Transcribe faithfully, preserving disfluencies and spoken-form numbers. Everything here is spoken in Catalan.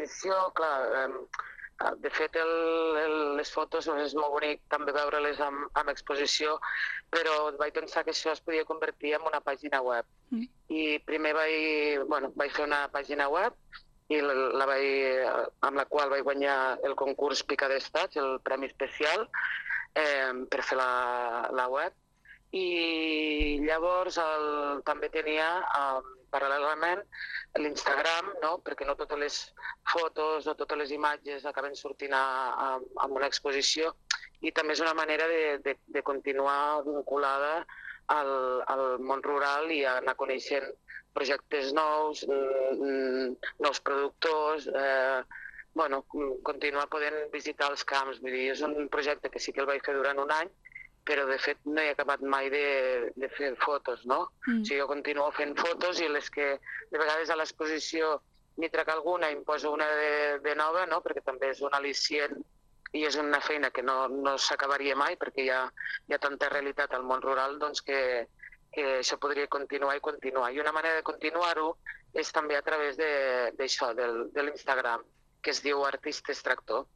l'exposició, clar, de fet les fotos és molt bonic també veure-les en exposició, però vaig pensar que això es podia convertir en una pàgina web. I primer vaig fer una pàgina web amb la qual vaig guanyar el concurs Pica d'Estats, el premi especial, per fer la web. I llavors també tenia, paral·lelament, l'Instagram, perquè no totes les fotos o totes les imatges acaben sortint en una exposició, i també és una manera de continuar vinculada al món rural i anar coneixent projectes nous, nous productors, continuar podent visitar els camps. És un projecte que sí que el vaig fer durant un any, però de fet no he acabat mai de fer fotos, no? O sigui, jo continuo fent fotos i les que de vegades a l'exposició n'hi trec alguna i em poso una de nova, perquè també és un al·licient i és una feina que no s'acabaria mai perquè hi ha tanta realitat al món rural que això podria continuar i continuar. I una manera de continuar-ho és també a través d'això, de l'Instagram, que es diu Artistes Tractor.